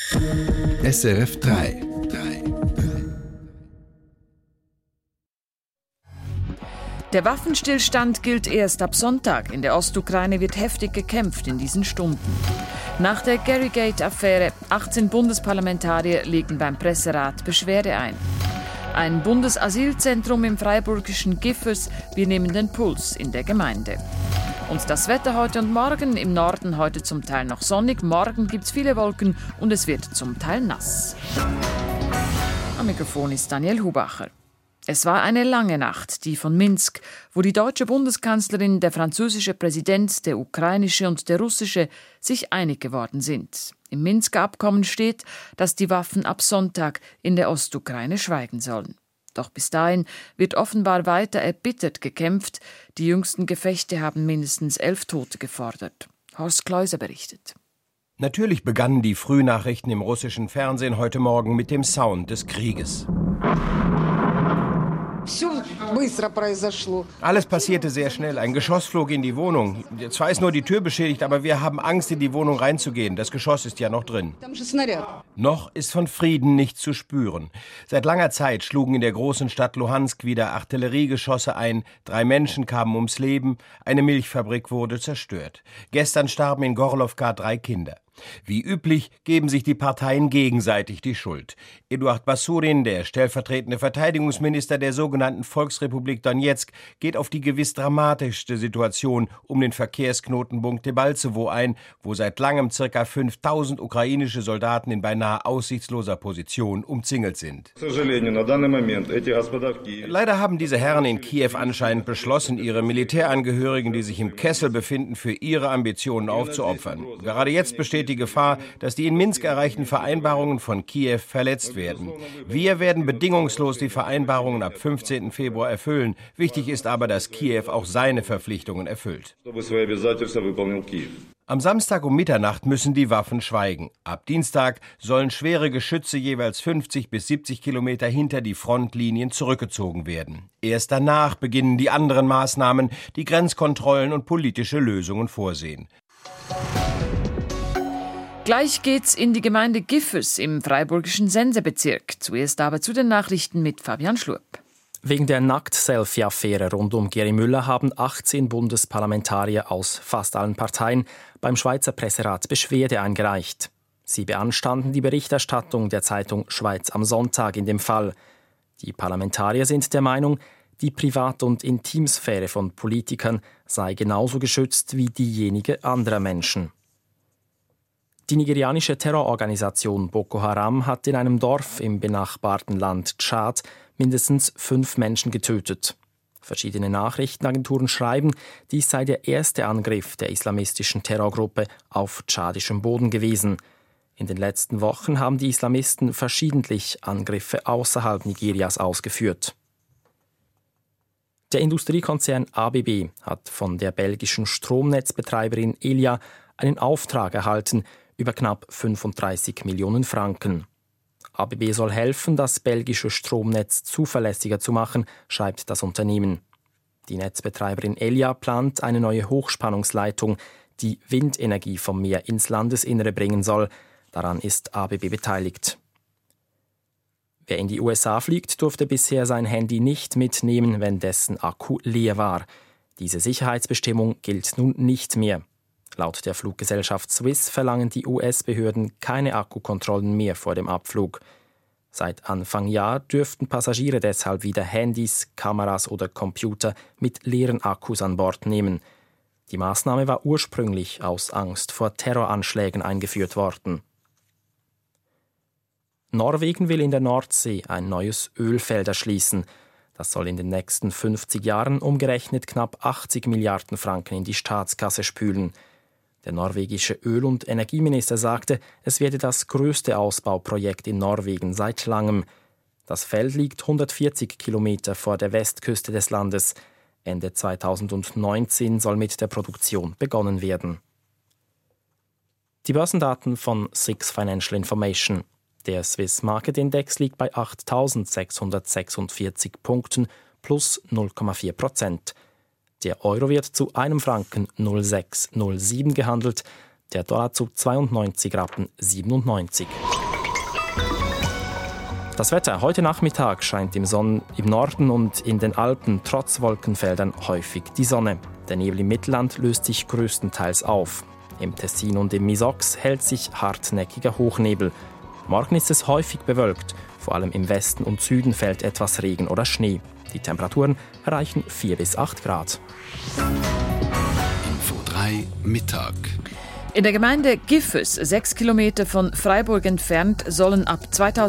SRF 3. Der Waffenstillstand gilt erst ab Sonntag. In der Ostukraine wird heftig gekämpft in diesen Stunden. Nach der Garrygate-Affäre 18 Bundesparlamentarier legen beim Presserat Beschwerde ein. Ein Bundesasylzentrum im freiburgischen Giffers. Wir nehmen den Puls in der Gemeinde. Und das Wetter heute und morgen. Im Norden heute zum Teil noch sonnig. Morgen gibt es viele Wolken und es wird zum Teil nass. Am Mikrofon ist Daniel Hubacher. Es war eine lange Nacht, die von Minsk, wo die deutsche Bundeskanzlerin, der französische Präsident, der ukrainische und der russische sich einig geworden sind. Im Minsker Abkommen steht, dass die Waffen ab Sonntag in der Ostukraine schweigen sollen. Doch bis dahin wird offenbar weiter erbittert gekämpft. Die jüngsten Gefechte haben mindestens 11 Tote gefordert. Horst Kleuser berichtet. Natürlich begannen die Frühnachrichten im russischen Fernsehen heute Morgen mit dem Sound des Krieges. Alles passierte sehr schnell. Ein Geschoss flog in die Wohnung. Zwar ist nur die Tür beschädigt, aber wir haben Angst, in die Wohnung reinzugehen. Das Geschoss ist ja noch drin. Noch ist von Frieden nichts zu spüren. Seit langer Zeit schlugen in der großen Stadt Luhansk wieder Artilleriegeschosse ein. 3 Menschen kamen ums Leben. Eine Milchfabrik wurde zerstört. Gestern starben in Gorlowka 3 Kinder. Wie üblich geben sich die Parteien gegenseitig die Schuld. Eduard Basurin, der stellvertretende Verteidigungsminister der sogenannten Volksrepublik Donezk, geht auf die gewiss dramatischste Situation um den Verkehrsknotenpunkt Debaltsewo ein, wo seit langem ca. 5.000 ukrainische Soldaten in beinahe aussichtsloser Position umzingelt sind. Leider haben diese Herren in Kiew anscheinend beschlossen, ihre Militärangehörigen, die sich im Kessel befinden, für ihre Ambitionen aufzuopfern. Gerade jetzt besteht die Gefahr, dass die in Minsk erreichten Vereinbarungen von Kiew verletzt werden. Wir werden bedingungslos die Vereinbarungen ab 15. Februar erfüllen. Wichtig ist aber, dass Kiew auch seine Verpflichtungen erfüllt. Am Samstag um Mitternacht müssen die Waffen schweigen. Ab Dienstag sollen schwere Geschütze jeweils 50 bis 70 Kilometer hinter die Frontlinien zurückgezogen werden. Erst danach beginnen die anderen Maßnahmen, die Grenzkontrollen und politische Lösungen vorsehen. Gleich geht's in die Gemeinde Giffers im freiburgischen Sensebezirk. Zuerst aber zu den Nachrichten mit Fabian Schlupp. Wegen der Nackt-Selfie-Affäre rund um Geri Müller haben 18 Bundesparlamentarier aus fast allen Parteien beim Schweizer Presserat Beschwerde eingereicht. Sie beanstanden die Berichterstattung der Zeitung Schweiz am Sonntag in dem Fall. Die Parlamentarier sind der Meinung, die Privat- und Intimsphäre von Politikern sei genauso geschützt wie diejenige anderer Menschen. Die nigerianische Terrororganisation Boko Haram hat in einem Dorf im benachbarten Land Tschad mindestens 5 Menschen getötet. Verschiedene Nachrichtenagenturen schreiben, dies sei der erste Angriff der islamistischen Terrorgruppe auf tschadischem Boden gewesen. In den letzten Wochen haben die Islamisten verschiedentlich Angriffe außerhalb Nigerias ausgeführt. Der Industriekonzern ABB hat von der belgischen Stromnetzbetreiberin Elia einen Auftrag erhalten über knapp 35 Millionen Franken. ABB soll helfen, das belgische Stromnetz zuverlässiger zu machen, schreibt das Unternehmen. Die Netzbetreiberin Elia plant eine neue Hochspannungsleitung, die Windenergie vom Meer ins Landesinnere bringen soll. Daran ist ABB beteiligt. Wer in die USA fliegt, durfte bisher sein Handy nicht mitnehmen, wenn dessen Akku leer war. Diese Sicherheitsbestimmung gilt nun nicht mehr. Laut der Fluggesellschaft Swiss verlangen die US-Behörden keine Akkukontrollen mehr vor dem Abflug. Seit Anfang Jahr dürften Passagiere deshalb wieder Handys, Kameras oder Computer mit leeren Akkus an Bord nehmen. Die Maßnahme war ursprünglich aus Angst vor Terroranschlägen eingeführt worden. Norwegen will in der Nordsee ein neues Ölfeld erschließen. Das soll in den nächsten 50 Jahren umgerechnet knapp 80 Milliarden Franken in die Staatskasse spülen. Der norwegische Öl- und Energieminister sagte, es werde das größte Ausbauprojekt in Norwegen seit langem. Das Feld liegt 140 Kilometer vor der Westküste des Landes. Ende 2019 soll mit der Produktion begonnen werden. Die Börsendaten von SIX Financial Information. Der Swiss Market Index liegt bei 8.646 Punkten plus 0,4%. Der Euro wird zu einem Franken 0,607 gehandelt, der Dollar zu 92,97 Rappen. Das Wetter. Heute Nachmittag scheint im Norden und in den Alpen trotz Wolkenfeldern häufig die Sonne. Der Nebel im Mittelland löst sich größtenteils auf. Im Tessin und im Misox hält sich hartnäckiger Hochnebel. Morgen ist es häufig bewölkt. Vor allem im Westen und Süden fällt etwas Regen oder Schnee. Die Temperaturen erreichen 4 bis 8 Grad. Info 3 Mittag. In der Gemeinde Giffes, 6 Kilometer von Freiburg entfernt, sollen ab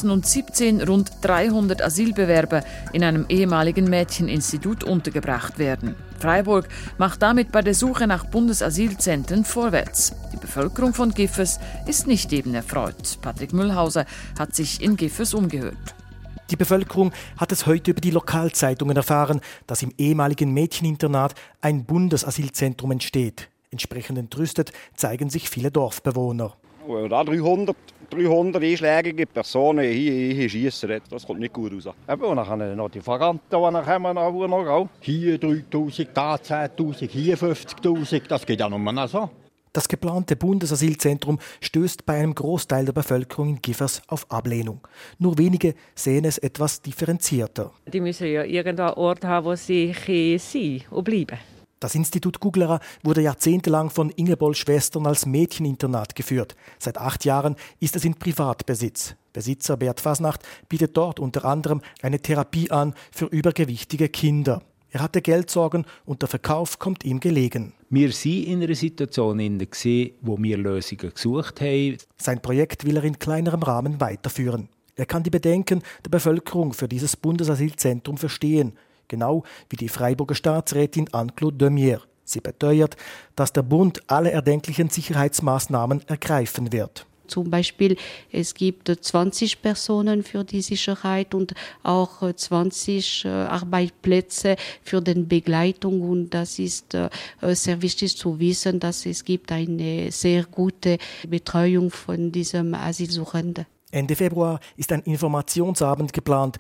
2017 rund 300 Asylbewerber in einem ehemaligen Mädcheninstitut untergebracht werden. Freiburg macht damit bei der Suche nach Bundesasylzentren vorwärts. Die Bevölkerung von Giffes ist nicht eben erfreut. Patrick Mühlhauser hat sich in Giffes umgehört. Die Bevölkerung hat es heute über die Lokalzeitungen erfahren, dass im ehemaligen Mädcheninternat ein Bundesasylzentrum entsteht. Entsprechend entrüstet zeigen sich viele Dorfbewohner. Da 300 einschlägige Personen hier schiessen, das kommt nicht gut raus. Und dann haben noch die Vaganten, die noch hier 3'000, da 10'000, hier 50'000, das geht ja nur so. Das geplante Bundesasylzentrum stößt bei einem Großteil der Bevölkerung in Giffers auf Ablehnung. Nur wenige sehen es etwas differenzierter. Die müssen ja irgendeinen Ort haben, wo sie sein und bleiben. Das Institut Guglera wurde jahrzehntelang von Ingeborg-Schwestern als Mädcheninternat geführt. Seit 8 Jahren ist es in Privatbesitz. Besitzer Bert Fasnacht bietet dort unter anderem eine Therapie an für übergewichtige Kinder. Er hatte Geldsorgen und der Verkauf kommt ihm gelegen. Wir waren in einer Situation, wo wir Lösungen gesucht haben. Sein Projekt will er in kleinerem Rahmen weiterführen. Er kann die Bedenken der Bevölkerung für dieses Bundesasylzentrum verstehen. Genau wie die Freiburger Staatsrätin Anne-Claude Demier. Sie beteuert, dass der Bund alle erdenklichen Sicherheitsmaßnahmen ergreifen wird. Zum Beispiel, es gibt 20 Personen für die Sicherheit und auch 20 Arbeitsplätze für die Begleitung. Und das ist sehr wichtig zu wissen, dass es gibt eine sehr gute Betreuung von diesem Asylsuchenden. Ende Februar ist ein Informationsabend geplant.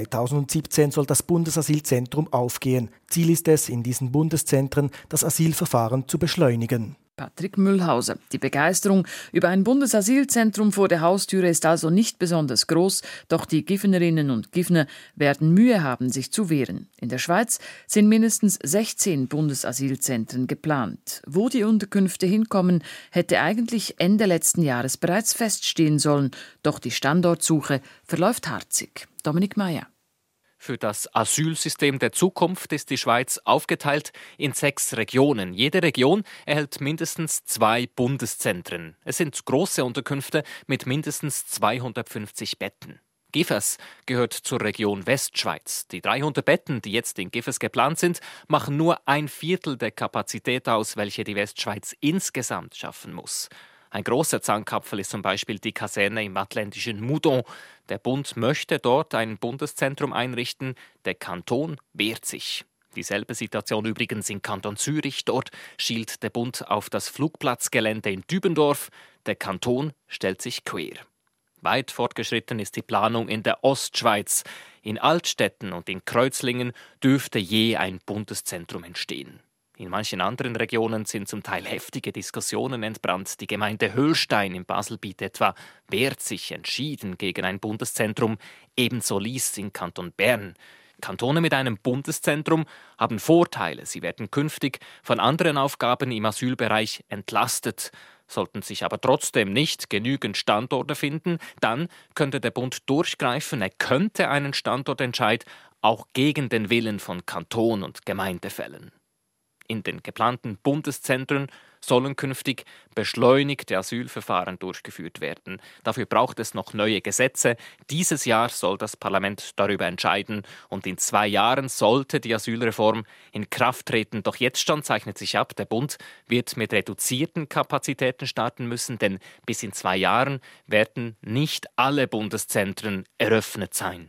2017 soll das Bundesasylzentrum aufgehen. Ziel ist es, in diesen Bundeszentren das Asylverfahren zu beschleunigen. Patrick Mühlhauser. Die Begeisterung über ein Bundesasylzentrum vor der Haustüre ist also nicht besonders groß, doch die Giffenerinnen und Giffener werden Mühe haben, sich zu wehren. In der Schweiz sind mindestens 16 Bundesasylzentren geplant. Wo die Unterkünfte hinkommen, hätte eigentlich Ende letzten Jahres bereits feststehen sollen, doch die Standortsuche verläuft harzig. Dominik Meyer. Für das Asylsystem der Zukunft ist die Schweiz aufgeteilt in 6 Regionen. Jede Region erhält mindestens 2 Bundeszentren. Es sind große Unterkünfte mit mindestens 250 Betten. Giffers gehört zur Region Westschweiz. Die 300 Betten, die jetzt in Giffers geplant sind, machen nur 1/4 der Kapazität aus, welche die Westschweiz insgesamt schaffen muss. Ein großer Zahnkapfel ist zum Beispiel die Kaserne im waadtländischen Moudon. Der Bund möchte dort ein Bundeszentrum einrichten. Der Kanton wehrt sich. Dieselbe Situation übrigens im Kanton Zürich. Dort schielt der Bund auf das Flugplatzgelände in Dübendorf. Der Kanton stellt sich quer. Weit fortgeschritten ist die Planung in der Ostschweiz. In Altstätten und in Kreuzlingen dürfte je ein Bundeszentrum entstehen. In manchen anderen Regionen sind zum Teil heftige Diskussionen entbrannt. Die Gemeinde Höllstein im Baselbiet etwa wehrt sich entschieden gegen ein Bundeszentrum, ebenso Lies im Kanton Bern. Kantone mit einem Bundeszentrum haben Vorteile. Sie werden künftig von anderen Aufgaben im Asylbereich entlastet. Sollten sich aber trotzdem nicht genügend Standorte finden, dann könnte der Bund durchgreifen. Er könnte einen Standortentscheid auch gegen den Willen von Kanton und Gemeinde fällen. In den geplanten Bundeszentren sollen künftig beschleunigte Asylverfahren durchgeführt werden. Dafür braucht es noch neue Gesetze. Dieses Jahr soll das Parlament darüber entscheiden und in 2 Jahren sollte die Asylreform in Kraft treten. Doch jetzt schon zeichnet sich ab, der Bund wird mit reduzierten Kapazitäten starten müssen, denn bis in 2 Jahren werden nicht alle Bundeszentren eröffnet sein.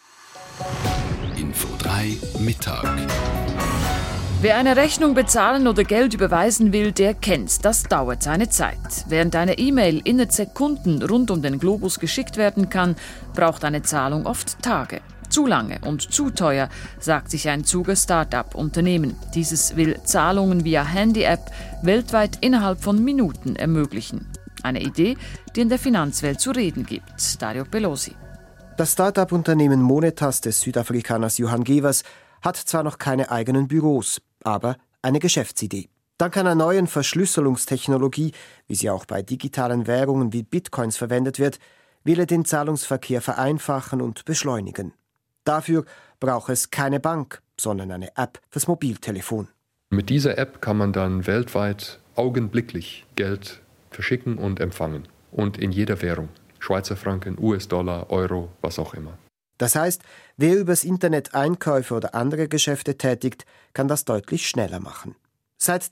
Info 3 Mittag. Wer eine Rechnung bezahlen oder Geld überweisen will, der kennt's. Das dauert seine Zeit. Während eine E-Mail innerhalb Sekunden rund um den Globus geschickt werden kann, braucht eine Zahlung oft Tage. Zu lange und zu teuer, sagt sich ein Zuger Start-up-Unternehmen. Dieses will Zahlungen via Handy-App weltweit innerhalb von Minuten ermöglichen. Eine Idee, die in der Finanzwelt zu reden gibt. Dario Pelosi. Das Start-up-Unternehmen Monetas des Südafrikaners Johan Gevers hat zwar noch keine eigenen Büros, aber eine Geschäftsidee. Dank einer neuen Verschlüsselungstechnologie, wie sie auch bei digitalen Währungen wie Bitcoins verwendet wird, will er den Zahlungsverkehr vereinfachen und beschleunigen. Dafür braucht es keine Bank, sondern eine App fürs Mobiltelefon. Mit dieser App kann man dann weltweit augenblicklich Geld verschicken und empfangen. Und in jeder Währung. Schweizer Franken, US-Dollar, Euro, was auch immer. Das heißt, wer übers Internet Einkäufe oder andere Geschäfte tätigt, kann das deutlich schneller machen. Seit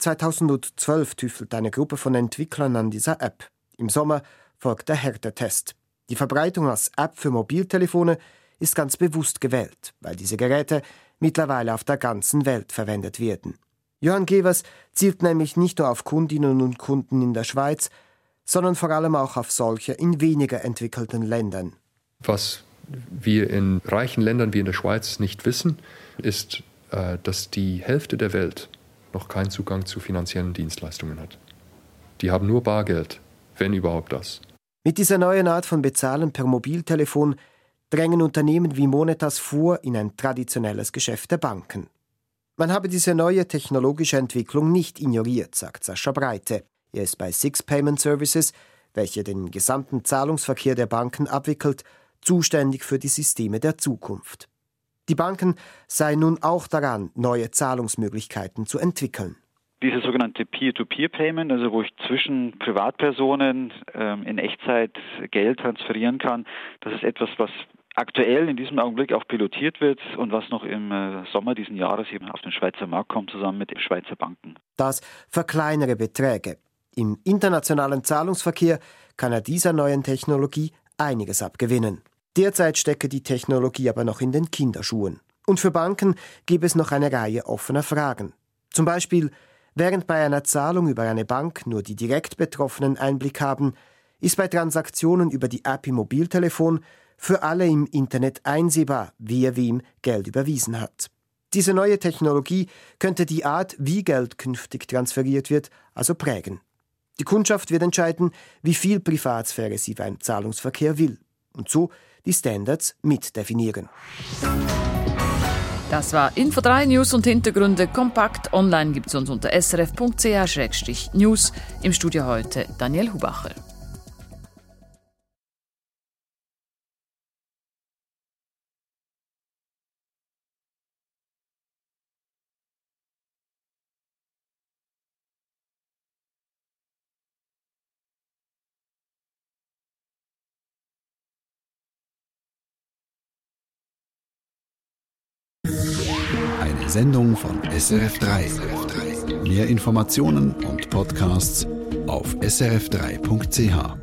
2012 tüftelt eine Gruppe von Entwicklern an dieser App. Im Sommer folgt der Härtetest. Die Verbreitung als App für Mobiltelefone ist ganz bewusst gewählt, weil diese Geräte mittlerweile auf der ganzen Welt verwendet werden. Johan Gevers zielt nämlich nicht nur auf Kundinnen und Kunden in der Schweiz, sondern vor allem auch auf solche in weniger entwickelten Ländern. Was wir in reichen Ländern wie in der Schweiz nicht wissen, ist, dass die Hälfte der Welt noch keinen Zugang zu finanziellen Dienstleistungen hat. Die haben nur Bargeld, wenn überhaupt das. Mit dieser neuen Art von Bezahlen per Mobiltelefon drängen Unternehmen wie Monetas vor in ein traditionelles Geschäft der Banken. Man habe diese neue technologische Entwicklung nicht ignoriert, sagt Sascha Breite. Er ist bei Six Payment Services, welche den gesamten Zahlungsverkehr der Banken abwickelt, zuständig für die Systeme der Zukunft. Die Banken seien nun auch daran, neue Zahlungsmöglichkeiten zu entwickeln. Dieses sogenannte Peer-to-Peer-Payment, also wo ich zwischen Privatpersonen in Echtzeit Geld transferieren kann, das ist etwas, was aktuell in diesem Augenblick auch pilotiert wird und was noch im Sommer diesen Jahres eben auf den Schweizer Markt kommt, zusammen mit den Schweizer Banken. Das für kleinere Beträge. Im internationalen Zahlungsverkehr kann er dieser neuen Technologie einiges abgewinnen. Derzeit stecke die Technologie aber noch in den Kinderschuhen. Und für Banken gibt es noch eine Reihe offener Fragen. Zum Beispiel, während bei einer Zahlung über eine Bank nur die direkt Betroffenen Einblick haben, ist bei Transaktionen über die App im Mobiltelefon für alle im Internet einsehbar, wer wem Geld überwiesen hat. Diese neue Technologie könnte die Art, wie Geld künftig transferiert wird, also prägen. Die Kundschaft wird entscheiden, wie viel Privatsphäre sie beim Zahlungsverkehr will. Und so die Standards mitdefinieren. Das war Info 3 News und Hintergründe kompakt. Online gibt es uns unter srf.ch/news. Im Studio heute Daniel Hubacher. Eine Sendung von SRF3. Mehr Informationen und Podcasts auf srf3.ch.